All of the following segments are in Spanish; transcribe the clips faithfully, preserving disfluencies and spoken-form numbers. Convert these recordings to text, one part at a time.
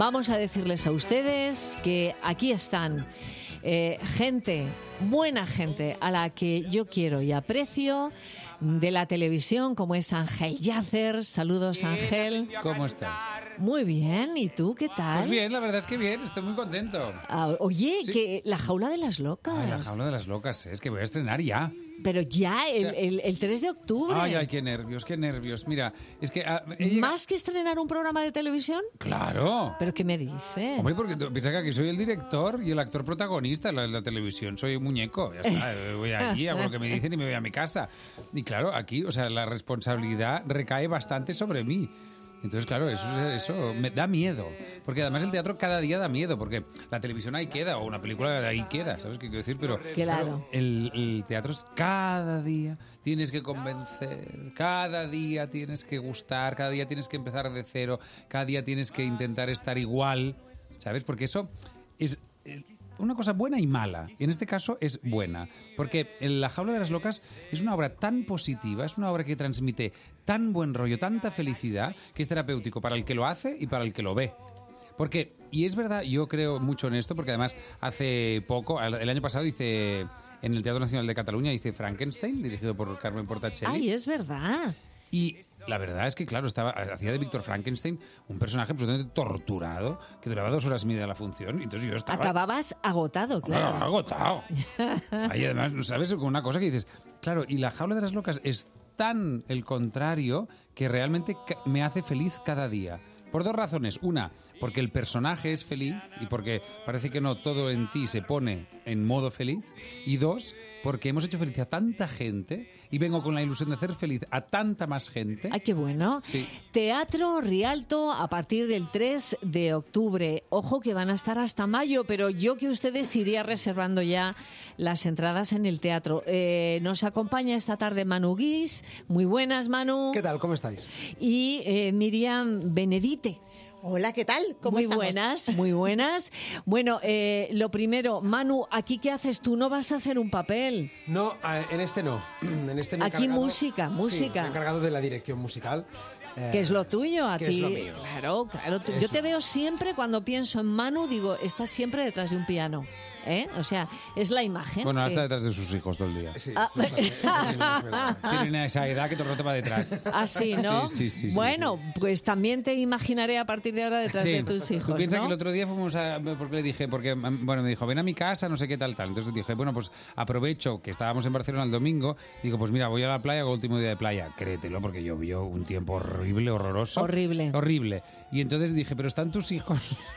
vamos a decirles a ustedes que aquí están eh, gente, buena gente, a la que yo quiero y aprecio, de la televisión, como es Ángel Yacer. Saludos, Ángel. ¿Cómo estás? Muy bien, ¿y tú qué tal? Pues bien, la verdad es que bien, estoy muy contento. Ah, oye, Sí. que La Jaula de las Locas. Ay, la jaula de las locas, es que voy a estrenar ya. Pero ya, el, O sea- el, el tres de octubre. Ay, ay, qué nervios, qué nervios. Mira, es que... ah, he llegado- ¿Más que estrenar un programa de televisión? ¡Claro! ¿Pero qué me dice? Hombre, porque tú- piensa que aquí soy el director y el actor protagonista en la, en la televisión. Soy un muñeco, ya está. eh, Voy aquí, hago lo que me dicen y me voy a mi casa. Y claro, aquí, o sea, la responsabilidad recae bastante sobre mí. Entonces, claro, eso, eso me da miedo. Porque además el teatro cada día da miedo. Porque la televisión ahí queda, o una película de ahí queda, ¿sabes qué quiero decir? Pero Claro. el, el teatro es cada día tienes que convencer, cada día tienes que gustar, cada día tienes que empezar de cero, cada día tienes que intentar estar igual, ¿sabes? Porque eso es eh, una cosa buena y mala. Y en este caso es buena. Porque La Jaula de las Locas es una obra tan positiva, es una obra que transmite tan buen rollo, tanta felicidad, que es terapéutico para el que lo hace y para el que lo ve. Porque, y es verdad, yo creo mucho en esto, porque además hace poco, el el año pasado hice, en el Teatro Nacional de Cataluña, hice Frankenstein, dirigido por Carmen Portacelli. Ay, es verdad. Y la verdad es que, claro, estaba hacía de Víctor Frankenstein un personaje absolutamente torturado, que duraba dos horas y media la función, y entonces yo estaba... Acababas agotado, Claro, claro. agotado. Ahí además, ¿sabes? Con una cosa que dices, claro, y La Jaula de las Locas es tan el contrario que realmente ca- me hace feliz cada día. Por dos razones. Una, porque el personaje es feliz y porque parece que no todo en ti se pone en modo feliz. Y dos, porque hemos hecho feliz a tanta gente y vengo con la ilusión de hacer feliz a tanta más gente. Ay, qué bueno. Sí. Teatro Rialto a partir del tres de octubre. Ojo que van a estar hasta mayo, pero yo que ustedes iría reservando ya las entradas en el teatro. Eh, nos acompaña esta tarde Manu Guis. Muy buenas, Manu. ¿Qué tal? ¿Cómo estáis? Y eh, Miriam Benedite. Hola, ¿qué tal? ¿Cómo Muy estamos? buenas, muy buenas. Bueno, eh, lo primero, Manu, ¿aquí qué haces tú? ¿No vas a hacer un papel? No, eh, en este no. En este me he Aquí encargado- música, Sí, música. me he encargado de la dirección musical. eh, ¿Qué es lo tuyo? A que ti. es lo mío. Claro, claro. tú- Yo Eso. te veo siempre, cuando pienso en Manu, digo, estás siempre detrás de un piano. ¿Eh? O sea, es la imagen. Bueno, ahora que- está detrás de sus hijos todo el día. Sí, Ah, sí, sí, sí, sí, es verdad. Tienen esa edad que todo el rato va detrás. Así, ¿no? Sí, sí, sí, sí, bueno, pues también te imaginaré a partir de ahora detrás Sí. de tus Tú hijos, piensas ¿no? que el otro día fuimos a... Porque le dije, porque, bueno, me dijo, ven a mi casa, no sé qué tal, tal. Entonces dije, bueno, pues aprovecho que estábamos en Barcelona el domingo. Digo, pues mira, voy a la playa, hago el último día de playa. Créetelo, porque llovió un tiempo horrible, horroroso. Horrible. Horrible. Y entonces dije, pero están tus hijos.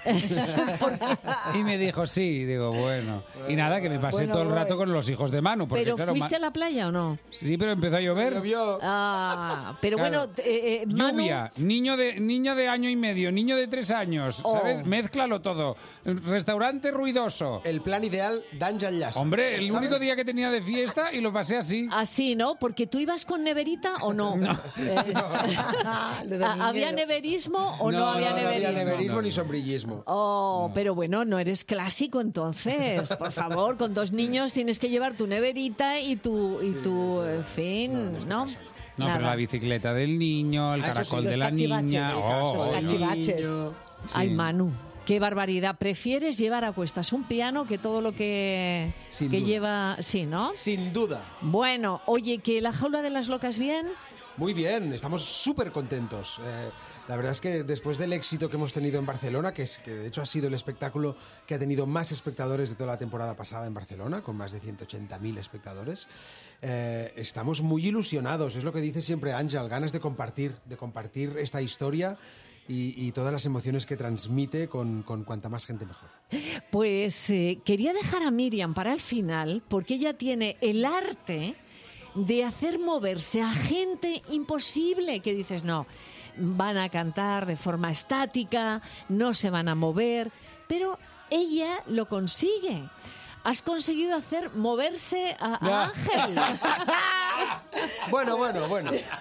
Y me dijo, sí. Y digo, bueno. Y nada, que me pasé Bueno, todo el rato bueno. con los hijos de Manu. Porque, ¿Pero claro, fuiste Ma- a la playa o no? Sí, pero empezó a llover. Llovió. Ah, pero Claro. bueno, eh, eh, Manu... Lluvia, niño de, niño de año y medio, niño de tres años, Oh. ¿sabes? Mézclalo todo. Restaurante ruidoso. El plan ideal d'Àngel Llàcer. Hombre, el ¿Sabes? único día que tenía de fiesta y lo pasé así. Así, ¿no? Porque tú ibas con neverita o no. Eh, De dominguero. ¿Había neverismo o no, No, había no, no No neverismo? había neverismo No, ni no. sombrillismo. Oh, pero bueno, no eres clásico entonces. Por favor, con dos niños tienes que llevar tu neverita y tu, y Sí, tu sí. en fin, No, en este ¿no? caso no. No, Nada. pero la bicicleta del niño, el Ah, eso sí, caracol los de la cachivaches. niña. Oh, Los oh, cachivaches. Niño. Sí. Ay, Manu, qué barbaridad. ¿Prefieres llevar a cuestas un piano que todo lo que, Sin que duda. lleva? Sí, ¿no? Sin duda. Bueno, oye, que La Jaula de las Locas bien. Muy bien, estamos súper contentos. Eh, la verdad es que después del éxito que hemos tenido en Barcelona, que, es, que de hecho ha sido el espectáculo que ha tenido más espectadores de toda la temporada pasada en Barcelona, con más de ciento ochenta mil espectadores, eh, estamos muy ilusionados. Es lo que dice siempre Ángel, ganas de compartir, de compartir esta historia y, y todas las emociones que transmite con, con cuanta más gente mejor. Pues eh, quería dejar a Miriam para el final, porque ella tiene el arte de hacer moverse a gente imposible, que dices, no, van a cantar de forma estática, no se van a mover, pero ella lo consigue. Has conseguido hacer moverse a, a Ya. Ángel. Bueno, bueno, bueno.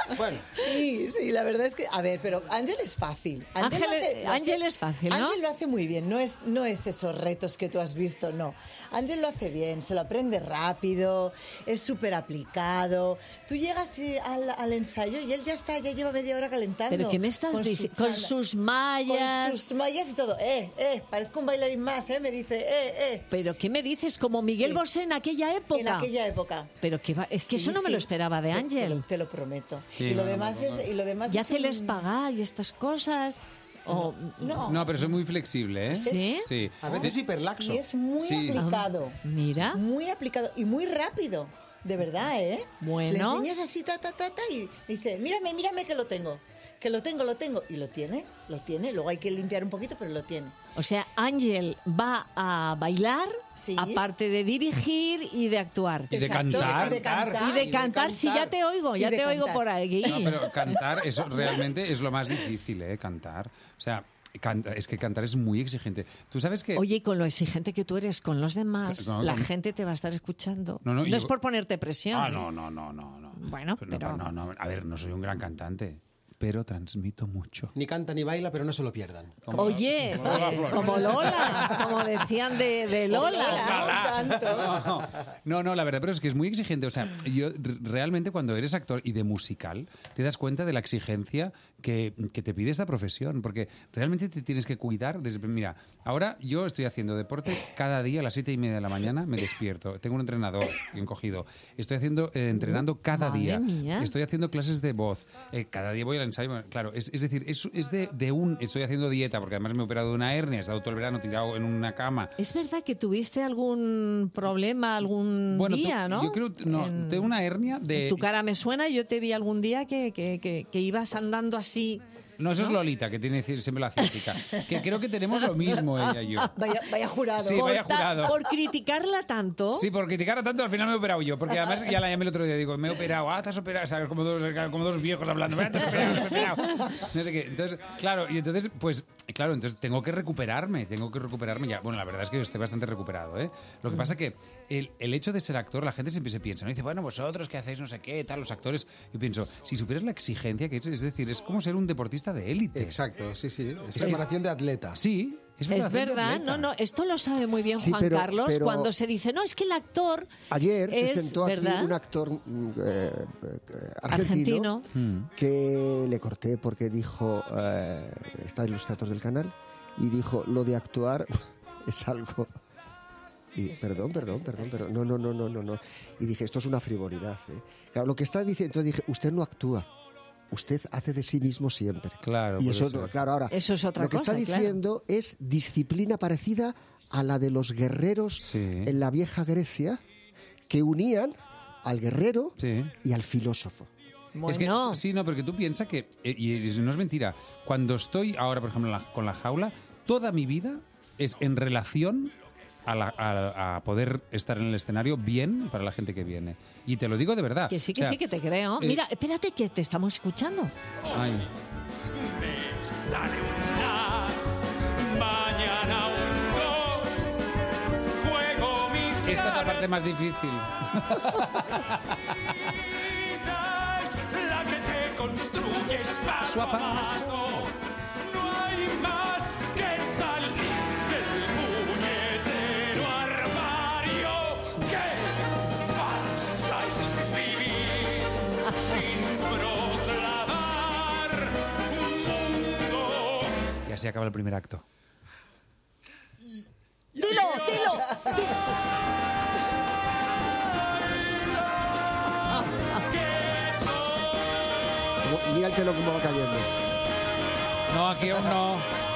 Bueno, Sí, sí, la verdad es que, a ver, pero Ángel es fácil. Ángel, lo hace- lo Ángel hace- es fácil, ¿no? Ángel lo hace muy bien, no es, no es esos retos que tú has visto, no. Ángel lo hace bien, se lo aprende rápido, es súper aplicado. Tú llegas sí, al, al ensayo y él ya está, ya lleva media hora calentando. ¿Pero qué me estás con su diciendo? Con chándal, sus mallas. Con sus mallas y todo. Eh, eh, parezco un bailarín más, eh, me dice, eh, eh. ¿Pero qué me dices? Como Miguel Sí. Bosé en aquella época. En aquella época. Pero que va, es que Sí, eso no me sí. lo esperaba de Te- Ángel. Te, lo- te lo prometo. Sí, y, lo no, no, demás no, no. es, y lo demás ¿Ya es se un- les paga y estas cosas? O, No. No, pero soy muy flexible, ¿eh? ¿Sí? Sí. a veces hiperlaxo. Y es muy Sí. aplicado. Mira. Muy aplicado y muy rápido. De verdad, ¿eh? Bueno. Le enseñas así, ta, ta, ta, ta, y dice, mírame, mírame que lo tengo. Que lo tengo, lo tengo. Y lo tiene, lo tiene. Luego hay que limpiar un poquito, pero lo tiene. O sea, Ángel va a bailar, Sí. aparte de dirigir y de actuar. Y de Exacto, cantar. Y de cantar. Y de cantar, sí, ya te oigo, Y ya de te oigo cantar. por aquí. No, pero cantar, eso realmente es lo más difícil, ¿eh? Cantar. O sea, canta- es que cantar es muy exigente. Tú sabes que... Oye, y con lo exigente que tú eres con los demás, No, la no. gente te va a estar escuchando. No, no, yo- es por ponerte presión. Ah, ¿eh? no, no, no, no, no. Bueno, no, pero- no, no, a ver, no soy un gran cantante, pero transmito mucho. Ni canta ni baila, pero no se lo pierdan. Oye, como Lola eh, Flores. como Lola, como decían de, de Lola. Un tanto. No, no, la verdad, pero es que es muy exigente. O sea, yo r- realmente cuando eres actor y de musical, te das cuenta de la exigencia que, que te pide esta profesión, porque realmente te tienes que cuidar. Desde, mira, ahora yo estoy haciendo deporte cada día a las siete y media de la mañana, me despierto. Tengo un entrenador bien cogido. Estoy haciendo, eh, entrenando cada Madre día. mía. Estoy haciendo clases de voz. Eh, cada día voy al ensayo. Bueno, claro, es, es decir, es, es de, de un... Estoy haciendo dieta, porque además me he operado de una hernia, he estado todo el verano tirado en una cama. ¿Es verdad que tuviste algún problema algún Bueno, tú- día, no? yo creo, no, En- tengo una hernia de... Tu cara me suena, yo te vi algún día que, que, que, que ibas andando así. No, eso es Lolita, que tiene siempre la ciática. Que creo que tenemos lo mismo ella y yo. Vaya, vaya jurado. Sí, por, vaya ta- jurado. por criticarla tanto. Sí, por criticar tanto, al final me he operado yo. Porque además ya la llamé el otro día, digo, me he operado, ah, te has operado, ¿sabes? Como dos, como dos viejos hablando, "Ah, te has operado, te has operado". No sé qué. Entonces, claro, y entonces, pues, claro, entonces tengo que recuperarme, tengo que recuperarme ya. Bueno, la verdad es que yo estoy bastante recuperado, ¿eh? Lo que pasa que el, el hecho de ser actor, la gente siempre se piensa, ¿no? Dice, bueno, vosotros que hacéis no sé qué, tal, los actores. Yo pienso, si supieras la exigencia que es, es decir, es como ser un deportista de élite. Exacto, sí, sí. Es preparación de atleta. Sí, es, Es preparación de verdad, atleta. no, no, esto lo sabe muy bien Sí, Juan pero- Carlos pero- cuando se dice, no, es que el actor Ayer es, se sentó aquí ¿verdad? un actor mm, eh, eh, Argentino. argentino, que le corté porque dijo, eh, está en los tratos del canal, y dijo, lo de actuar es algo... Y, perdón, perdón, perdón, perdón. No, no, no, no, no, no. Y dije, esto es una frivolidad. ¿eh? Claro, lo que está diciendo, entonces dije, usted no actúa. Usted hace de sí mismo siempre. Claro, Y por eso, eso. claro, ahora. Eso es otra lo que cosa, está claro. diciendo es disciplina parecida a la de los guerreros Sí. en la vieja Grecia, que unían al guerrero Sí. y al filósofo. Bueno, Es que, sí, no, porque tú piensas que, eh, y no es mentira, cuando estoy ahora, por ejemplo, en la- con la jaula, toda mi vida es en relación a, la- a- a poder estar en el escenario bien para la gente que viene. Y te lo digo de verdad. que sí, que O sea, sí, que te creo. eh, Mira, espérate que te estamos escuchando. ay. Sale un as, mañana un dos, juego mis Esta es la parte más difícil. cartas, la que te construyes paso Su a paso. paso. No hay más que salir del puñetero armario. ¡Qué farsa es vivir sin proclamar un mundo! Y así acaba el primer acto. ¡Dilo, dilo! Como- Mira el telón cómo va cayendo. No, aquí aún no.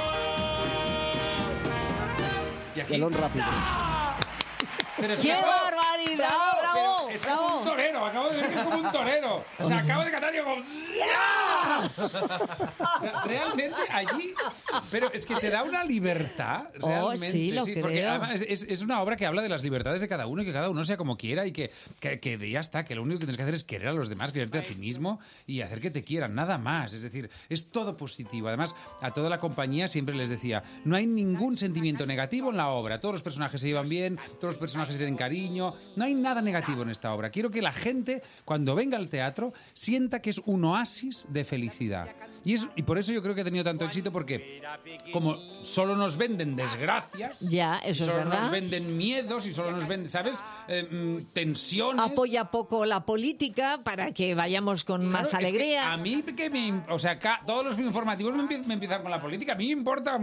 Y aquí... Telón rápido. Pero es ¡Qué que- barbaridad! ¡Bravo! Pero es bravo. como un torero, acabo de ver que es como un torero. O sea, acabo de cantar y yo como... ¡Ya! O sea, realmente allí... Pero es que te da una libertad, Oh, realmente. sí, lo porque creo. además es, es- es una obra que habla de las libertades de cada uno y que cada uno sea como quiera y que, que, que ya está, que lo único que tienes que hacer es querer a los demás, quererte a ti mismo y hacer que te quieran, nada más. Es decir, es todo positivo. Además, a toda la compañía siempre les decía, no hay ningún sentimiento negativo en la obra. Todos los personajes se llevan bien, todos los personajes tienen cariño, no hay nada negativo en esta esta obra. Quiero que la gente, cuando venga al teatro, sienta que es un oasis de felicidad. Y, es, y por eso yo creo que ha tenido tanto éxito, porque como solo nos venden desgracias, Ya, eso y solo es verdad. nos venden miedos y solo nos venden, ¿sabes? Eh, mm, tensiones. Apoya poco la política para que vayamos con más Claro, es que alegría. a mí que me, o sea, ca- todos los informativos me, empie- me empiezan con la política. A mí me importa,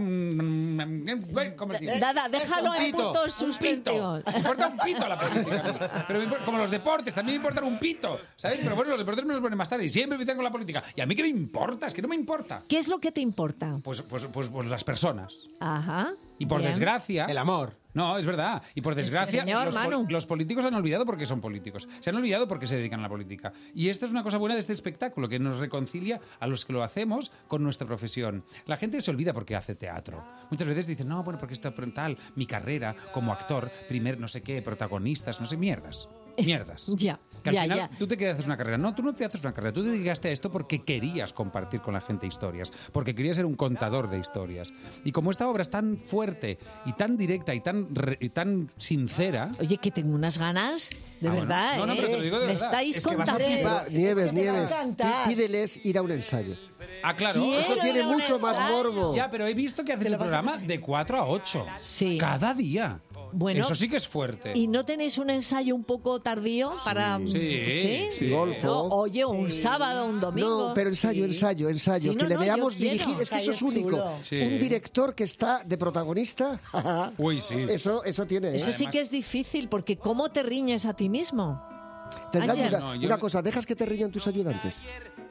mm, ¿cómo se dice? Dada, déjalo un en pito, puntos Un pito. suspensivos. Me importa un pito la política. a mí. Pero me importa- como los deportes, también me importan un pito, ¿sabes? Pero bueno, los deportes me los ponen más tarde y siempre me empiezan con la política. ¿Y a mí qué me importa? Es que no me importa. ¿Qué es lo que te importa? Pues, pues, pues, pues las personas. Ajá. Y por bien. desgracia... El amor. No, es verdad. Y por desgracia, señor, los, pol- Manu. los políticos han olvidado porque son políticos. Se han olvidado porque se dedican a la política. Y esta es una cosa buena de este espectáculo, que nos reconcilia a los que lo hacemos con nuestra profesión. La gente se olvida porque hace teatro. Muchas veces dicen, no, bueno, porque está tal, mi carrera como actor, primer no sé qué, protagonistas, no sé, mierdas. Mierdas. Ya, Que al ya, final ya. tú te quedas hacer una carrera. No, tú no te haces una carrera. Tú te dedicaste a esto porque querías compartir con la gente historias, porque querías ser un contador de historias. Y como esta obra es tan fuerte y tan directa y tan, re- y tan sincera... Oye, que tengo unas ganas, de Ah, bueno. verdad, No, no, ¿eh? pero te lo digo de Me verdad. estáis Es que vas a contando. flipar. Nieves, es que te va a Nieves, encantar. pí- pídeles ir a un ensayo. Ah, claro. Quiero Eso ir tiene a un mucho más ensayo. morbo. Ya, pero he visto que haces el lo vas a programa de cuatro a ocho. Sí. Cada día. Bueno, Eso sí que es fuerte. ¿Y no tenéis un ensayo un poco tardío para...? Sí, sí. Golfo. No, oye, un sábado, un domingo. No, pero ensayo, ensayo, ensayo. Sí, que no, le no, yo veamos quiero. dirigir. Es que eso es Ensayo único. chulo. Sí. Un director que está de protagonista. Uy, sí. Eso, eso tiene. ¿eh? Eso sí Además- que es difícil, porque ¿cómo te riñes a ti mismo? Tendrá Ángel. ayuda- No, yo una no- cosa, ¿dejas que te riñan tus ayudantes?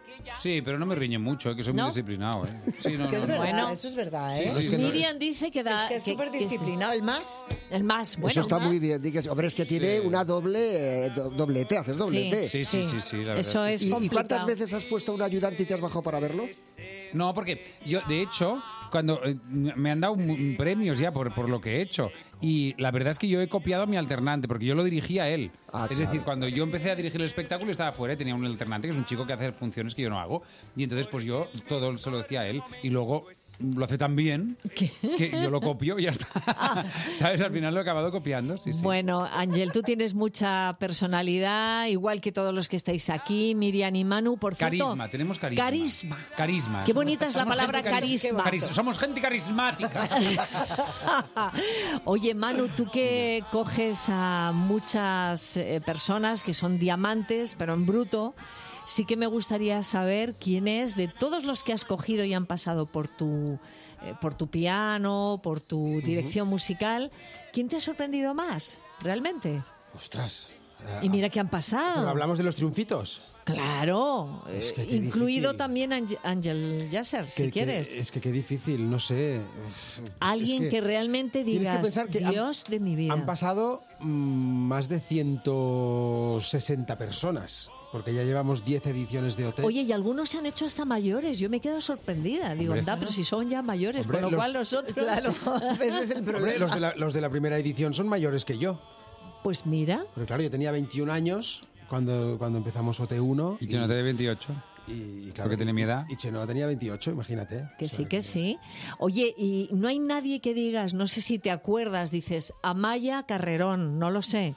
Sí, pero no me riñe mucho, eh, que soy ¿No? muy disciplinado. ¿eh? Sí, no, Es que no, es no. verdad, Bueno. eso es verdad, Sí, ¿eh? sí, sí. Miriam dice que da... Es que es que- súper que disciplinado. El más, El más, bueno, eso está más. muy bien. Digas, hombre, es que tiene Sí. una doble eh, do- doblete, haces doblete. Sí, sí, sí, sí, la verdad Eso es es ¿Y, y complicado. cuántas veces has puesto a un ayudante y te has bajado para verlo? No, porque yo, de hecho, cuando eh, me han dado mu- premios ya por, por lo que he hecho, y la verdad es que yo he copiado a mi alternante, porque yo lo dirigía a él. Ah, es claro. decir, cuando yo empecé a dirigir el espectáculo, estaba fuera y tenía un alternante, que es un chico que hace funciones que yo no hago. Y entonces, pues yo todo se lo decía a él, y luego lo hace tan bien que yo lo copio y ya está. ¿Sabes? Al final lo he acabado copiando, sí, sí. Bueno, Ángel, tú tienes mucha personalidad, igual que todos los que estáis aquí, Miriam y Manu, por cierto. Carisma, tenemos carisma. Carisma. Carisma. Qué bonita es la Somos palabra gente caris- carisma. caris- Somos gente carismática. Oye, Manu, tú que coges a muchas eh, personas que son diamantes, pero en bruto, sí que me gustaría saber quién es de todos los que has cogido y han pasado por tu, eh, por tu piano, por tu dirección musical, ¿quién te ha sorprendido más, realmente? Ostras. Eh, Y mira que han pero pasado. hablamos de los triunfitos. Claro, Es que eh, qué incluido difícil. también Ángel- Ángel Yasser, si Que- que- quieres. es que qué difícil, no sé. Uf, Alguien es que, realmente tienes digas, que pensar que han- Dios de mi vida. Han pasado mm, más de ciento sesenta personas, porque ya llevamos diez ediciones de O T. Oye, y algunos se han hecho hasta mayores. Yo me quedo sorprendida. Digo, Hombre. anda, pero si son ya mayores, Hombre, con lo los- cual nosotros... claro, ese es el Hombre, problema. los, de la, los de la primera edición son mayores que yo. Pues mira, Pero claro, yo tenía veintiún años cuando, cuando empezamos O T uno. Y Chenote de veintiocho. y, y claro, Porque tiene mi edad. Y, y Chenoa tenía veintiocho, imagínate. que O sea, sí, que sí. Oye, y no hay nadie que digas, no sé si te acuerdas, dices, Amaya Carrerón, no lo sé.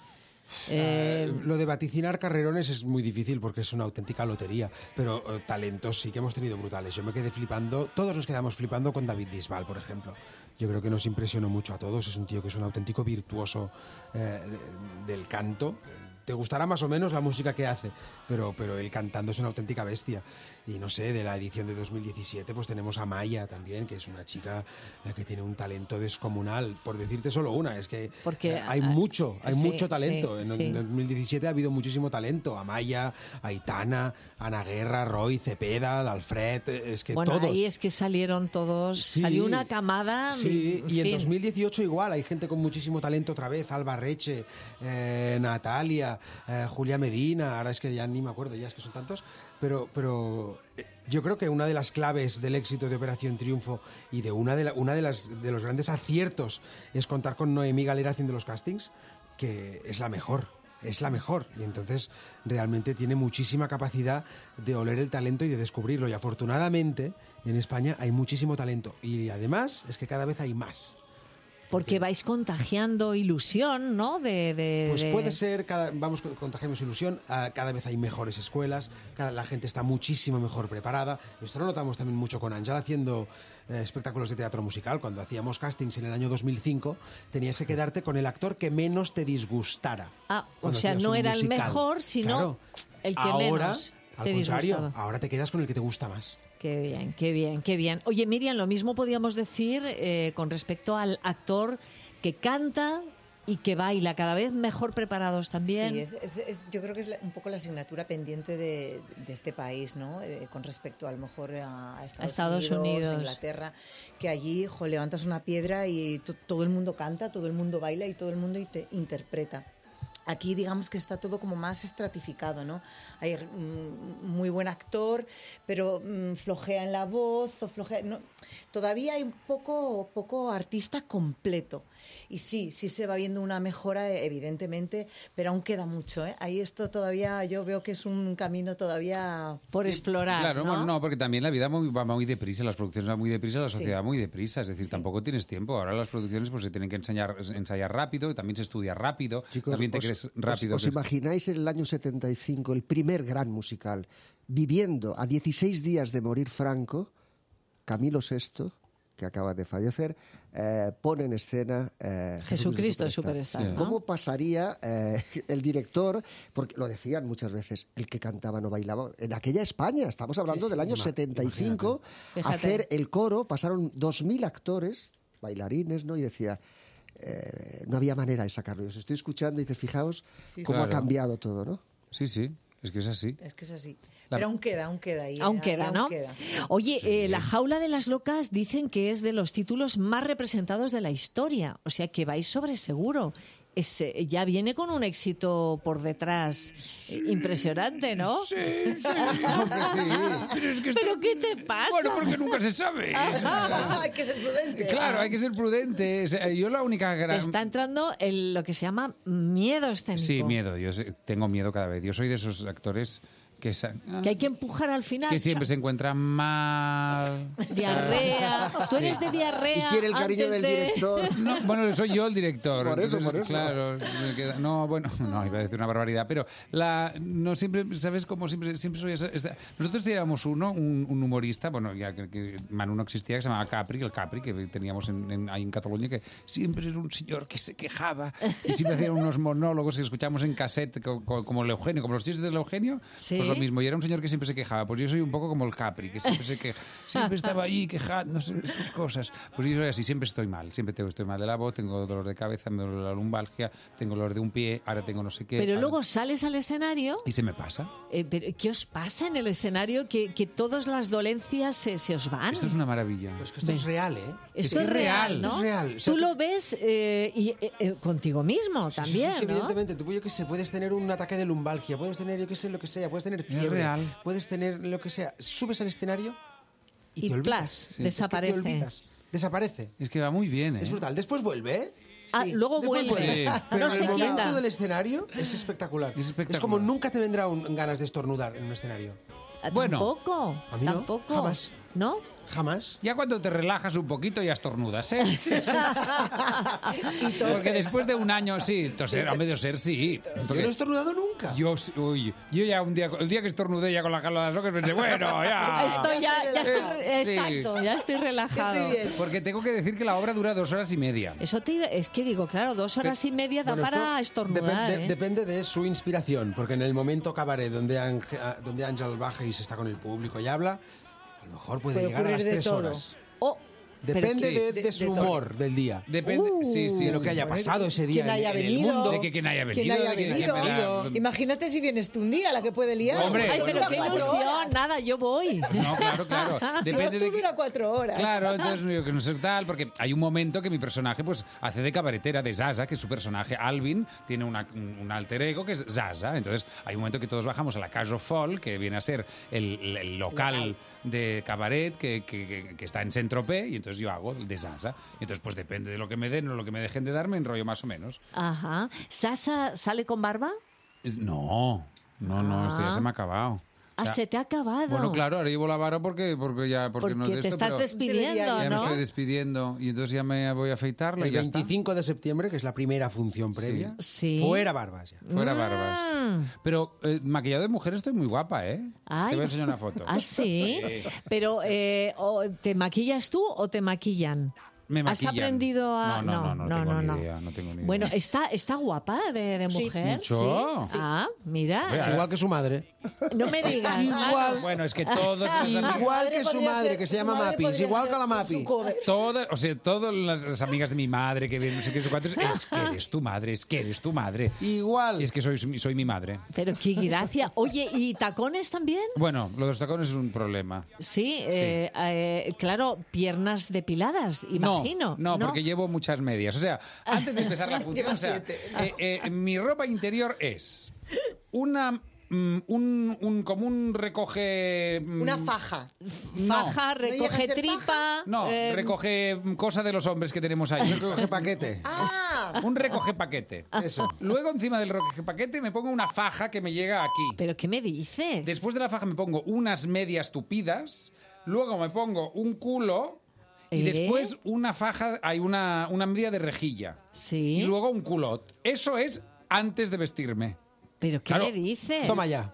Eh, Eh, lo de vaticinar carrerones es muy difícil porque es una auténtica lotería, pero eh, talentos sí que hemos tenido brutales. Yo me quedé flipando, todos nos quedamos flipando con David Bisbal, por ejemplo. Yo creo que nos impresionó mucho a todos, es un tío que es un auténtico virtuoso eh, de- del canto. Te gustará más o menos la música que hace, pero, pero él cantando es una auténtica bestia. Y no sé, de la edición de dos mil diecisiete pues tenemos a Maya también, que es una chica eh, que tiene un talento descomunal. Por decirte solo una, es que Porque, eh, hay ah, mucho, hay sí, mucho talento. sí, en, sí. en dos mil diecisiete ha habido muchísimo talento. Amaya, Aitana, Ana Guerra, Roy, Cepeda, Alfred, eh, es que bueno, todos. ahí es que salieron todos, Sí. salió una camada. Sí, y en fin. dos mil dieciocho igual, hay gente con muchísimo talento otra vez, Alba Reche, eh, Natalia, eh, Julia Medina, ahora es que ya ni me acuerdo, ya es que son tantos, pero, pero eh, yo creo que una de las claves del éxito de Operación Triunfo y de una de, la- una de, las, de los grandes aciertos es contar con Noemí Galera haciendo los castings, que es la mejor. Es la mejor y entonces realmente tiene muchísima capacidad de oler el talento y de descubrirlo y afortunadamente en España hay muchísimo talento y además es que cada vez hay más. Porque vais contagiando ilusión, ¿no? De, de- Pues de- puede ser, cada, vamos contagiando ilusión, ah, cada vez hay mejores escuelas, cada, la gente está muchísimo mejor preparada. Esto lo notamos también mucho con Ángela haciendo eh, espectáculos de teatro musical. Cuando hacíamos castings en el año dos mil cinco, tenías que quedarte con el actor que menos te disgustara. Ah, o cuando sea, hacías no un era el musical. mejor, sino Claro. el que ahora, menos al te contrario, disgustaba. ahora te quedas con el que te gusta más. Qué bien, qué bien, qué bien. Oye, Miriam, lo mismo podíamos decir eh, con respecto al actor que canta y que baila, cada vez mejor preparados también. Sí, es, es- es- yo creo que es la- un poco la asignatura pendiente de, de este país, ¿no? Eh, con respecto a lo mejor a, a Estados, Estados Unidos, Unidos. a Inglaterra, que allí jo, levantas una piedra y to- todo el mundo canta, todo el mundo baila y todo el mundo inte- interpreta. Aquí digamos que está todo como más estratificado, ¿no? Hay mm, muy buen actor, pero mm, flojea en la voz, o flojea... no. Todavía hay un poco, poco artista completo. Y sí, sí se va viendo una mejora, evidentemente, pero aún queda mucho, ¿eh? Ahí esto todavía, yo veo que es un camino todavía... Por explorar, Claro, ¿no? bueno, no, porque también la vida muy- va muy deprisa, las producciones van muy deprisa, la Sí. sociedad muy deprisa, es decir, Sí. tampoco tienes tiempo. Ahora las producciones pues se tienen que ensayar, ensayar rápido, también se estudia rápido, Chicos, también te os, crees os- rápido. os que- imagináis en el año setenta y cinco, el primer gran musical, viviendo a dieciséis días de morir Franco, Camilo sexto, que acaba de fallecer, eh, pone en escena eh, Jesucristo es Superstar, ¿no? ¿Cómo pasaría eh, el director? Porque lo decían muchas veces, el que cantaba no bailaba. En aquella España, estamos hablando del año ima- setenta y cinco, Fíjate. hacer el coro, pasaron dos mil actores, bailarines, ¿no? Y decía... eh, no había manera de sacarlo. Yo os estoy escuchando y dices, fijaos Sí, cómo Claro. ha cambiado todo, ¿no? Sí, sí, es que es así. Es que es así. La- Pero aún queda, aún queda ahí. ¿eh? Aún Ahí queda, ¿no? queda. Oye, eh, La jaula de las locas dicen que es de los títulos más representados de la historia. O sea que vais sobre seguro. Es, eh, ya viene con un éxito por detrás eh, impresionante, ¿no? Sí, sí, Pero, es que ¿Pero qué te pasa? Bueno, porque nunca se sabe. Hay que ser prudente. Claro, hay que ser prudente. Es- eh, Yo la única Te gran... está entrando el, lo que se llama miedo escénico. Sí, miedo. Yo sé- tengo miedo cada vez. Yo soy de esos actores que, sa- Que hay que empujar al final. que siempre se encuentran mal. Diarrea. Tú eres de diarrea. Y quiere el cariño antes del de- director. No, bueno, soy yo el director. Por eso, entonces, por eso. Claro, me queda- no, bueno, no, iba a decir una barbaridad, pero la, no siempre, ¿sabes cómo siempre, siempre soy esa- esta- Nosotros teníamos uno, un, un humorista, bueno, ya que, que Manu no existía, que se llamaba Capri, el Capri, que teníamos en, en- ahí en Cataluña, que siempre era un señor que se quejaba y siempre hacía unos monólogos que escuchamos en cassette, co- co- como el Eugenio, como los chistes del Eugenio, Sí. pues lo mismo, y era un señor que siempre se quejaba. Pues yo soy un poco como el Capri, que siempre se queja, siempre estaba ahí quejándose de sus cosas. Pues yo soy así, siempre estoy mal, siempre tengo, estoy mal de la voz, tengo dolor de cabeza, me duele la lumbalgia, tengo dolor de un pie, ahora tengo no sé qué. Pero ahora- luego sales al escenario. Y se me pasa. eh, pero ¿qué os pasa en el escenario? Que, que todas las dolencias se, se os van. Esto es una maravilla. Pero es que esto es real, ¿eh? Esto es es que real, real, ¿no? esto es real. O sea, Tú tú- lo ves eh, y, eh, eh, contigo mismo Sí, sí, también, sí, sí, ¿no? evidentemente. Tú, yo qué sé, puedes tener un ataque de lumbalgia, puedes tener, yo qué sé, lo que sea, puedes tener fiebre, real. puedes tener lo que sea. Subes al escenario y, Y te olvidas. plas, Es que desaparece. te olvidas. Desaparece. Es que va muy bien, ¿eh? Es brutal. Después vuelve, ¿eh? Ah, Sí. luego Después vuelve. Sí. Pero No en se el momento quita. del escenario es espectacular. Es espectacular. como nunca te vendrá un- ganas de estornudar en un escenario. Ah, Bueno. Tampoco. A mí no, Tampoco. jamás. ¿No? Jamás. Ya cuando te relajas un poquito ya estornudas, ¿eh? Y toses. Porque después de un año, sí, toser, hombre, toser sí. Yo Porque no he estornudado nunca. yo, uy, yo ya un día, el día que estornudé ya con la jaula de las locas pensé, bueno, ya. Estoy ya, ya estoy, Eh, sí. exacto, ya estoy relajado. Estoy bien. Porque tengo que decir que la obra dura dos horas y media. Eso te iba- es que digo, claro, dos horas y media da Bueno, esto para estornudar. Depende, ¿eh? depende de su inspiración, porque en el momento cabaret donde, Ángel- donde Ángel baja y se está con el público y habla, a lo mejor puede, Puede llegar a las ocurrir de tres todo. horas. Oh, pero Depende que- de, de- de su de todo. humor del día. Depende, Uh, sí, sí. De lo sí. que haya pasado ese día Quién en, haya en el venido. mundo. De que quien haya venido. ¿Quién haya de que- venido? que me la- Imagínate si vienes tú un día, la que puede liar. Hombre. Ay, pero Dura qué cuatro ilusión, horas. nada, yo voy. No, claro, claro. Si Depende vas tú de que- dura cuatro horas. Claro, entonces yo que no sé tal, porque hay un momento que mi personaje pues hace de cabaretera, de Zaza, que es su personaje. Alvin tiene una- un un alter ego que es Zaza. Entonces hay un momento que todos bajamos a la Casa Folk, que viene a ser el, el- el local de cabaret que, que- que- que está en Saint-Tropez, y entonces yo hago el de Zaza. Y entonces pues depende de lo que me den o lo que me dejen de dar, me enrollo más o menos. Ajá. ¿Sasa sale con barba? Es- no, no, no, esto ya Ah. se me ha acabado. Ah, se te ha acabado. Bueno, claro, ahora llevo la vara porque, porque ya... Porque, Porque no es de te esto, estás pero despidiendo, ya me ¿no? estoy despidiendo y entonces ya me voy a afeitarla y El ya está. veinticinco de septiembre, que es la primera función previa, Sí. fuera barbas ya. Fuera barbas. Mm. Pero eh, maquillado de mujer estoy muy guapa, ¿eh? Ay. Se me enseñar una foto. ¿Ah, sí? Pero, eh, o- ¿te maquillas tú o te maquillan? Me ¿Has maquillan. aprendido a...? No, no, no, no tengo ni idea, no tengo ni idea. Bueno, ¿está, está guapa de, de Sí. mujer? ¿Mucho? Sí. Ah, mira. Vea, Es igual que su madre. No me digas. Igual. Bueno, es que todos los amigos... Igual que su podría madre, ser- que se su llama madre Mapi. podría Igual ser que la Mapi. su cover. Todas, o sea, todas las, las amigas de mi madre que vienen, no sé qué, no sé cuántos, es que eres tu madre, es que eres tu madre. Igual. Y es que soy, soy mi madre. Pero qué gracia. Oye, ¿y tacones también? Bueno, lo de los tacones es un problema. Sí, eh, eh, claro, piernas depiladas, imagino. No, no, porque llevo muchas medias. O sea, antes de empezar la función, Lleva o sea, siete. eh, eh, mi ropa interior es una... mm, un, un como un recoge... mm, Una faja. no. Faja, llega a recoge ser tripa. No, eh, recoge cosa de los hombres que tenemos ahí. Coge paquete. Ah, Un recoge paquete. Eso. Luego encima del recoge paquete me pongo una faja que me llega aquí. ¿Pero qué me dices? Después de la faja me pongo unas medias tupidas. Luego me pongo un culo. Y ¿Eh? después una faja, hay una, una media de rejilla. Sí. Y luego un culot. Eso es antes de vestirme. ¿Pero qué Claro. me dices? Toma ya.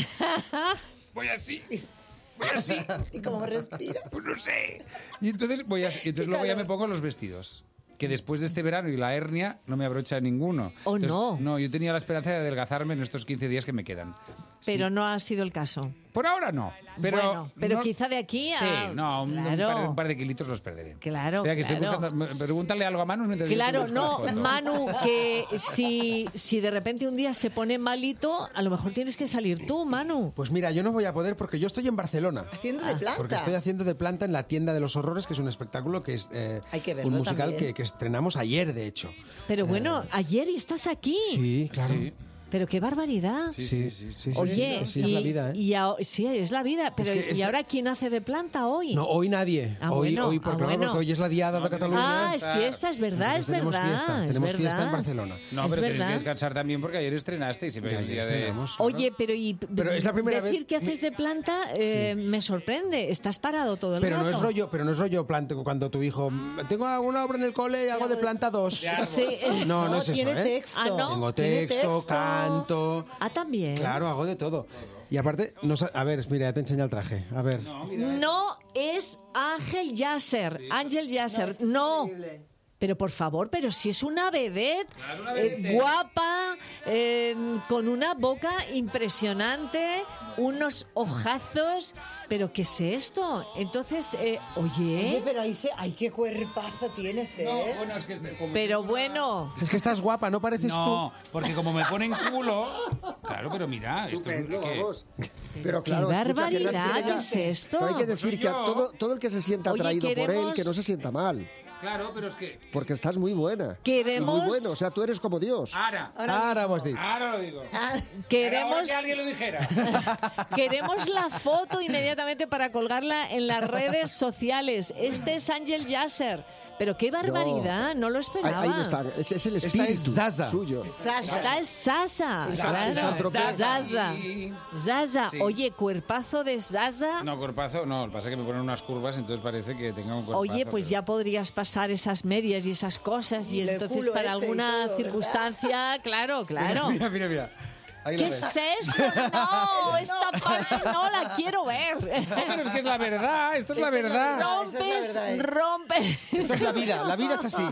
Voy así. Voy así. ¿y cómo respira? Pues no sé. Y entonces, voy así. Y entonces luego ya me pongo los vestidos. Que después de este verano y la hernia no me abrocha ninguno. Oh, Entonces, no. No, yo tenía la esperanza de adelgazarme en estos quince días que me quedan. Pero Sí. no ha sido el caso. Por ahora no. Pero, Bueno, pero no- quizá de aquí a... Sí, no, un, un Claro. par, un par de kilitos los perderé. Claro, Espera, que estoy claro. buscando... Pregúntale algo a Manu mientras yo te Claro, busco la no, foto. Manu, que si, si de repente un día se pone malito, a lo mejor tienes que salir tú, Manu. Pues mira, yo no voy a poder porque yo estoy en Barcelona. Haciendo de planta. Porque estoy haciendo de planta en la Tienda de los Horrores, que es un espectáculo que es eh, Hay que verlo un musical también. que, que estrenamos ayer, de hecho. Pero bueno, ayer estás aquí. Sí, claro. Sí. Pero qué barbaridad. Sí, Sí, sí, sí. sí, sí, Oye, sí, sí, y, es la vida, ¿eh? y a- sí, es la vida. Pero que ¿y esta- ahora quién hace de planta hoy? No, hoy nadie. Ah, hoy, bueno, hoy, ah, porque, claro, bueno. porque hoy es la Diada de Cataluña. Ah, es fiesta, es verdad, es tenemos verdad. fiesta, es tenemos fiesta verdad. en Barcelona. No, Es pero tenéis verdad. que descansar también porque ayer estrenaste y siempre Ya, hay un ya día de... estrenamos. Oye, pero y Pero es la primera decir vez- que haces de planta eh, me sorprende. Estás parado todo el Pero rato. no es rollo, pero no es rollo planta cuando tu hijo tengo alguna obra en el cole y algo de planta dos. Sí. No, no es eso, tiene ¿eh? texto. Ah, ¿no? Tengo Tiene texto, canto. Ah, también. Claro, hago de todo. Y aparte, no sa- a ver, mira, ya te enseño el traje. A ver. No es Ángel Yasser, Ángel Yasser, no. Pero por favor, pero si es una vedette, eh, guapa, eh, con una boca impresionante, unos ojazos, pero ¿qué es esto? Entonces, eh, Oye, oye, pero ahí se... Ay, qué cuerpazo tienes, ¿eh? No, bueno, es que... como- pero bueno, Es que estás guapa, ¿no pareces No, porque como me ponen culo... Claro, pero mira, esto es... Estupendo, que- vamos. Pero qué claro, escucha, que no- barbaridad, ¿qué es esto? pero hay que decir Soy que a yo. todo, todo el que se sienta Oye, atraído por queremos- él, que no se sienta mal. Claro, pero es que... Porque estás muy buena. Queremos- Y muy bueno, o sea, tú eres como Dios. Ahora, Ahora hemos dicho. ahora lo digo. Ah, Ahora Queremos, que alguien lo dijera. queremos la foto inmediatamente para colgarla en las redes sociales. Este es Ángel Yasser. Pero qué barbaridad, no, lo Ahí, esperaba. ahí no está, ese es el Esta espíritu es Zaza. suyo. Sasha. Esta es Zaza. Es claro. Saint-Tropez. Zaza. Zaza. Sí. Oye, cuerpazo de Zaza. No, cuerpazo, no, lo que pasa es que me ponen unas curvas, entonces parece que tenga un cuerpazo. Oye, pues pero- ya podrías pasar esas medias y esas cosas y Y el entonces culo para ese y alguna todo, ¿verdad? circunstancia, claro, claro. Mira, mira, mira. Ahí ¿Qué la ves. es esto? No, esta parte no la quiero ver. No, pero es que es la verdad, esto es la verdad. Esa Rompes, es la verdad, ¿eh? rompe. Esto es la vida, la vida es así.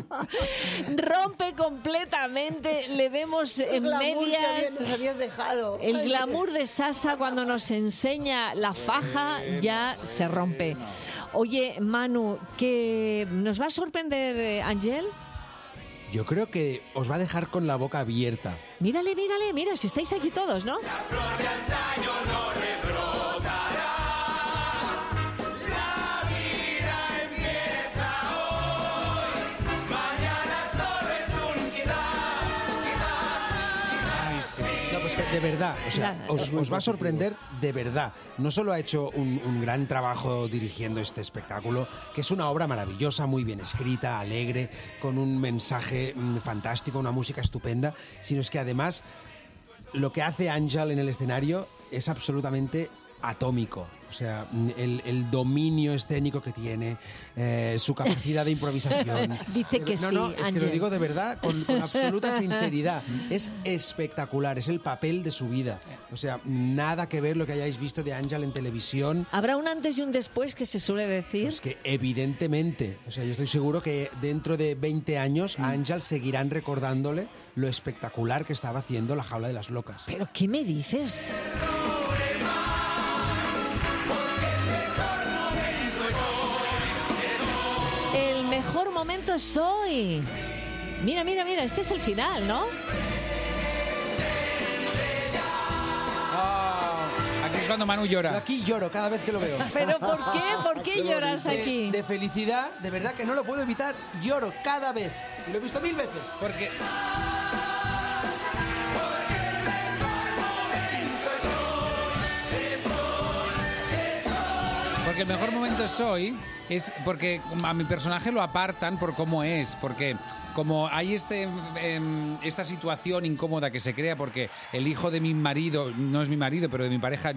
Rompe completamente, le vemos en glamour que había- medias. nos habías dejado. El Ay, glamour de Sasa cuando nos enseña la faja ya se rompe. Oye, Manu, ¿que nos va a sorprender eh, Ángel? Yo creo que os va a dejar con la boca abierta. Mírale, mírale, mira, si estáis aquí todos, ¿no? No, pues que de verdad, o sea, Claro. os, os va a sorprender de verdad. No solo ha hecho un, un gran trabajo dirigiendo este espectáculo, que es una obra maravillosa, muy bien escrita, alegre, con un mensaje mm, fantástico, una música estupenda, sino es que además lo que hace Ángel en el escenario es absolutamente atómico. O sea, el, el dominio escénico que tiene, eh, su capacidad de improvisación. Dice que no, sí, no, es que Ángel. lo digo de verdad, con, con absoluta sinceridad. Es espectacular, es el papel de su vida. O sea, nada que ver lo que hayáis visto de Ángel en televisión. ¿Habrá un antes y un después que se suele decir? Pues que evidentemente, o sea, yo estoy seguro que dentro de veinte años a Ángel seguirán recordándole lo espectacular que estaba haciendo La Jaula de las Locas. ¿Pero qué me dices? El mejor momento es hoy. Mira, mira, mira, este es el final, ¿no? Oh, aquí es cuando Manu Yo llora. aquí lloro cada vez que lo veo. ¿Pero por qué? ¿Por qué lloras De- aquí? De, felicidad, de verdad que no lo puedo evitar. Lloro cada vez. Y lo he visto mil veces. Porque... Porque el mejor momento es hoy, es porque a mi personaje lo apartan por cómo es, porque como hay este em, esta situación incómoda que se crea porque el hijo de mi marido, no es mi marido, pero de mi pareja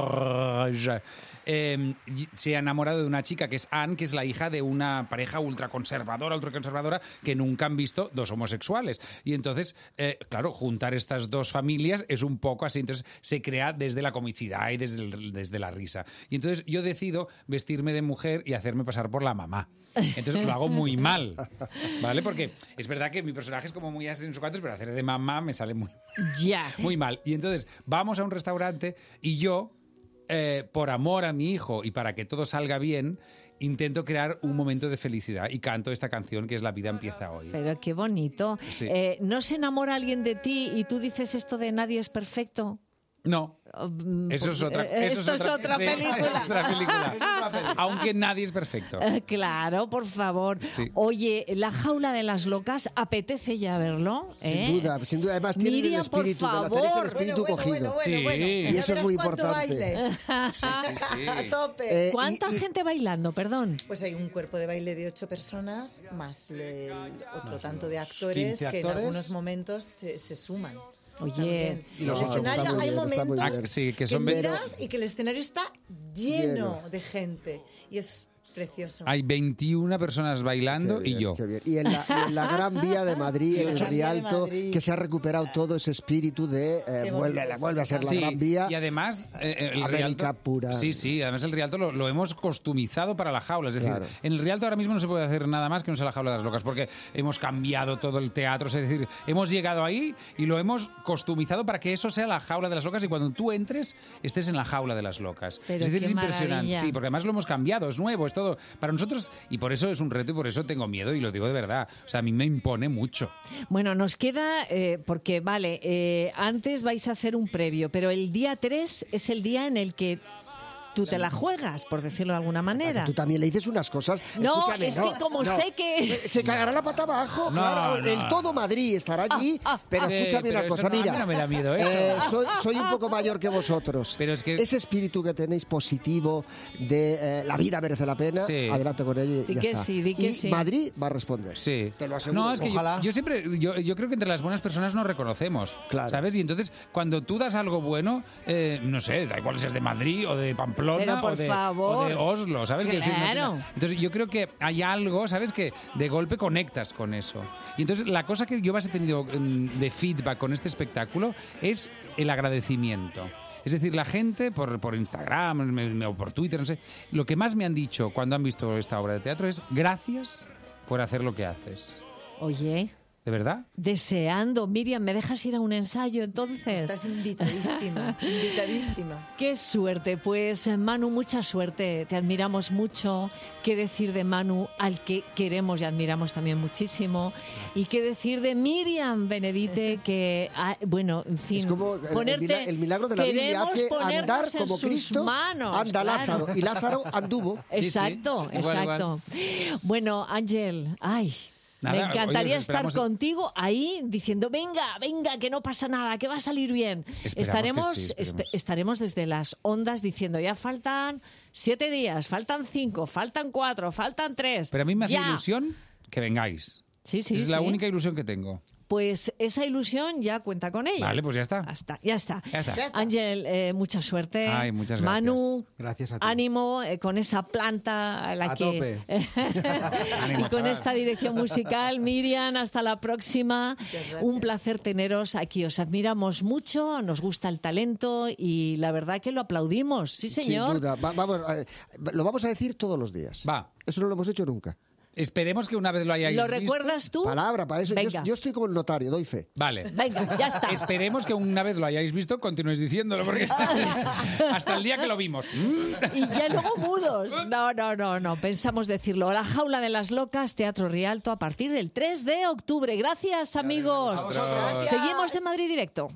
George, eh, se ha enamorado de una chica que es Anne, que es la hija de una pareja ultraconservadora, ultraconservadora, que nunca han visto dos homosexuales. Y entonces, eh, claro, juntar estas dos familias es un poco así. Entonces se crea desde la comicidad y desde, el- desde la risa. Y entonces yo decido vestirme de mujer y hacerme pasar por la mamá. Entonces lo hago muy mal, ¿vale? Porque es verdad que mi personaje es como muy así en sus cuantos, pero hacer de mamá me sale muy, Ya. muy mal. Y entonces vamos a un restaurante y yo, eh, por amor a mi hijo y para que todo salga bien, intento crear un momento de felicidad y canto esta canción que es La vida empieza hoy. Pero qué bonito. Sí. Eh, ¿No se enamora alguien de ti y tú dices esto de nadie es perfecto? No. Mm, Eso es porque, otra, eh, eso esto es otra, sí, película. es otra película. Aunque nadie es perfecto. Eh, Claro, por favor. Sí. Oye, La jaula de las locas, apetece ya verlo. ¿eh? Sin duda, sin duda. Además, tiene el Miriam, espíritu, por de la Teresa, el favor. espíritu Bueno, bueno, cogido. bueno, bueno, Sí. bueno. Y Ya eso es verás muy cuánto importante. baile. Sí, sí, sí. A tope. Eh, ¿Cuánta y- y- gente bailando? Perdón. Pues hay un cuerpo de baile de ocho personas, más el otro tanto de actores quince que en actores. algunos momentos se, se suman. Oye, También. y los el ocho escenario, está muy hay bien, está muy momentos bien. Ah, sí, que que son ve- miras y que el escenario está lleno, Lleno. de gente y es precioso. Hay veintiuna personas bailando Qué y bien, yo. qué bien. Y en la, y en la Gran Vía de Madrid, en el Gran Vía de Rialto, Madrid. que se ha recuperado todo ese espíritu de eh, Qué vuelve, bonito vuelve a ser la Sí, Gran Vía. y además eh, el América Rialto, pura. Sí, sí, además el Rialto lo, lo hemos costumizado para la jaula, es decir, Claro. en el Rialto ahora mismo no se puede hacer nada más que no sea la jaula de las locas, porque hemos cambiado todo el teatro, es decir, hemos llegado ahí y lo hemos costumizado para que eso sea la jaula de las locas y cuando tú entres estés en la jaula de las locas. Pero es decir, qué es impresionante, maravilla. sí, porque además lo hemos cambiado, es nuevo, es todo para nosotros y por eso es un reto y por eso tengo miedo y lo digo de verdad, o sea, a mí me impone mucho. Bueno, nos queda, eh, porque vale, eh, antes vais a hacer un previo, pero el día tres es el día en el que tú te la juegas, por decirlo de alguna manera. Tú también le dices unas cosas. No, Escúchame, es no, que como no. sé que... Se cagará la pata abajo, No, claro. no. El todo Madrid estará allí, pero Sí, escúchame pero una eso cosa, no- a mira. mí no me da miedo eso. eh, soy, soy un poco mayor que vosotros. Pero es que- Ese espíritu que tenéis positivo de eh, la vida merece la pena, Sí. adelante con ello y Di ya que está. sí, di que y sí. Madrid va a responder. Sí. Te lo aseguro. No, es que yo, Ojalá. yo siempre, yo, yo creo que entre las buenas personas nos reconocemos, Claro. ¿sabes? Y entonces, cuando tú das algo bueno, eh, no sé, da igual si es de Madrid o de Pamplona Pero, por o, de, favor. o de Oslo, ¿sabes? Quiero decir, no tiene- Claro. entonces, yo creo que hay algo, ¿sabes? Que de golpe conectas con eso. Y entonces, la cosa que yo más he tenido mm, de feedback con este espectáculo es el agradecimiento. Es decir, la gente por, por Instagram me- me- o por Twitter, no sé, lo que más me han dicho cuando han visto esta obra de teatro es gracias por hacer lo que haces. Oye, ¿De verdad? deseando. Miriam, ¿me dejas ir a un ensayo entonces? Estás invitadísima, invitadísima. Qué suerte. Pues Manu, mucha suerte. Te admiramos mucho. ¿Qué decir de Manu, al que queremos y admiramos también muchísimo? Y qué decir de Miriam Benedite, que, ah, bueno, en fin, Es como el, el ponerte, mila- el milagro de la Biblia queremos hace ponernos andar en como sus Cristo, manos, anda claro. Lázaro, y Lázaro anduvo. Sí, sí. Exacto, Igual, exacto. Bueno, Ángel, ay, Nada, me oye, encantaría os estar esperamos- contigo ahí diciendo, venga, venga, que no pasa nada, que va a salir bien. Esperamos estaremos, que sí, esperemos. espe- estaremos desde las ondas diciendo, ya faltan siete días, faltan cinco, faltan cuatro, faltan tres. Pero a mí me hace ya. ilusión que vengáis. Sí, sí, es la sí. única ilusión que tengo. pues esa ilusión ya cuenta con ella. Vale, pues ya está. Ya está, ya está. Ya está. Ya está. Ángel, eh, mucha suerte. Ay, muchas gracias. Manu, Gracias a ti. ánimo eh, con esa planta a la A que... tope. y con chaval. esta dirección musical. Miriam, hasta la próxima. gracias. Un placer teneros aquí. Os admiramos mucho, nos gusta el talento y la verdad que lo aplaudimos. Sí, señor. Sin duda. Va- vamos, eh, lo vamos a decir todos los días. Va. Eso no lo hemos hecho nunca. Esperemos que una vez lo hayáis ¿Lo visto. recuerdas tú? Palabra, para eso. Yo, Venga. yo estoy como el notario, doy fe. Vale. Venga, ya está. Esperemos que una vez lo hayáis visto, continuéis diciéndolo, porque hasta el día que lo vimos. Y ya luego mudos. No, no, no, no. Pensamos decirlo. La Jaula de las Locas, Teatro Rialto, a partir del tres de octubre. Gracias, amigos. vosotros. Seguimos en Madrid Directo.